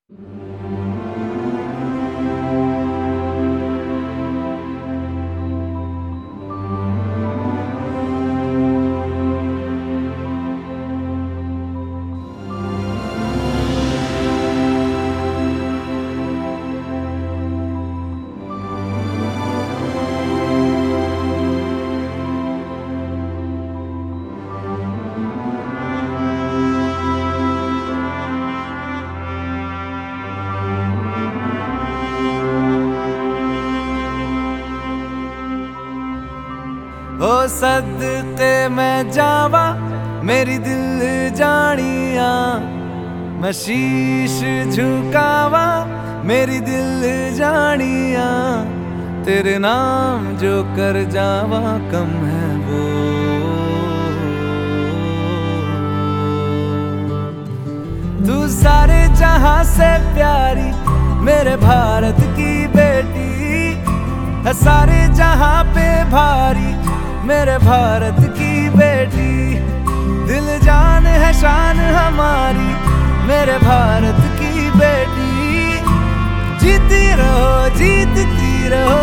ओ सदके मैं जावा मेरी दिल जानिया, मैं शीश झुकावा मेरी दिल जानिया, तेरे नाम जो कर जावा कम है वो। तू सारे जहां से प्यारी मेरे भारत की बेटी है, सारे जहां पे भारी मेरे भारत की बेटी। दिल जान है शान हमारी मेरे भारत की बेटी। जीती रहो जीतती रहो।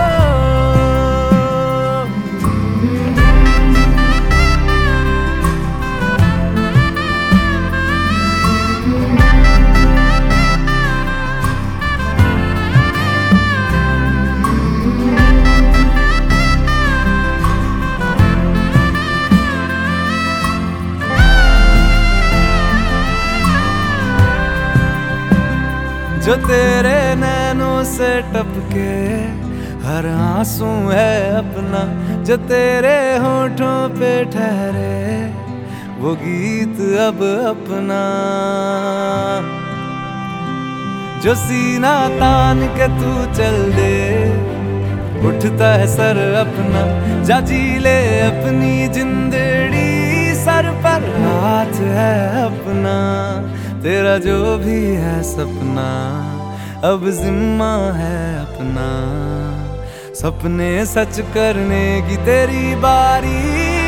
जो तेरे नैनों से टपके हर आंसू है अपना, जो तेरे होठों पे ठहरे वो गीत अब अपना। जो सीना तान के तू चल दे उठता है सर अपना, जा जी ले अपनी जिंदड़ी, सर पर हाथ है अपना। तेरा जो भी है सपना अब जिम्मा है अपना, सपने सच करने की तेरी बारी।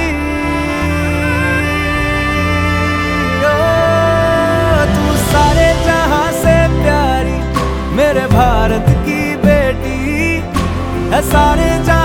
ओ, तू सारे जहां से प्यारी मेरे भारत की बेटी है, सारे